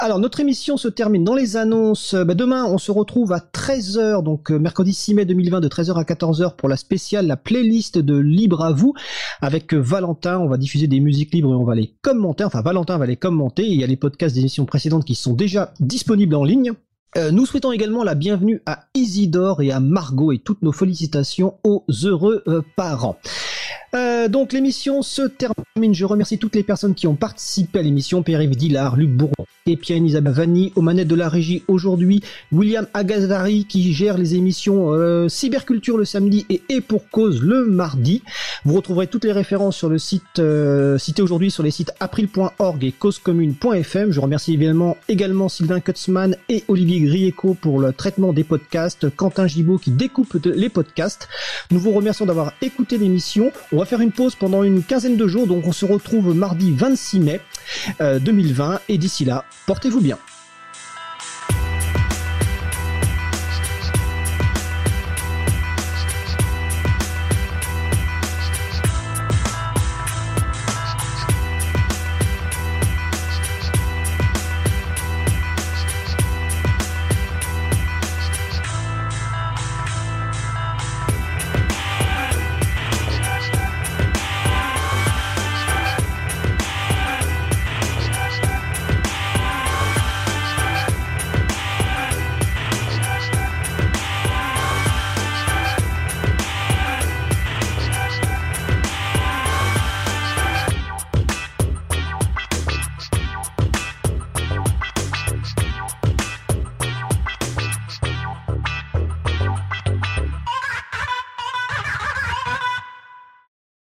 Alors, notre émission se termine dans les annonces. Demain, on se retrouve à 13h, donc mercredi 6 mai 2020, de 13h à 14h pour la spéciale, la playlist de Libre à vous, avec Valentin. On va diffuser des musiques libres et on va les commenter. Enfin, Valentin va les commenter. Il y a les podcasts des émissions précédentes qui sont déjà disponibles en ligne. Nous souhaitons également la bienvenue à Isidore et à Margot et toutes nos félicitations aux heureux parents. Donc l'émission se termine. Je remercie toutes les personnes qui ont participé à l'émission. Pierre-Yves Dillard, Luc Bourron et Pierre-Isabelle Vanni aux manettes de la régie aujourd'hui. William Agazari qui gère les émissions Cyberculture le samedi et pour cause le mardi. Vous retrouverez toutes les références sur le site cité aujourd'hui sur les sites april.org et causecommune.fm. Je remercie également Sylvain Kutzmann et Olivier Grieco pour le traitement des podcasts. Quentin Gibaud qui découpe les podcasts. Nous vous remercions d'avoir écouté l'émission. On va faire une pause pendant une quinzaine de jours, donc on se retrouve mardi 26 mai 2020 et d'ici là, portez-vous bien.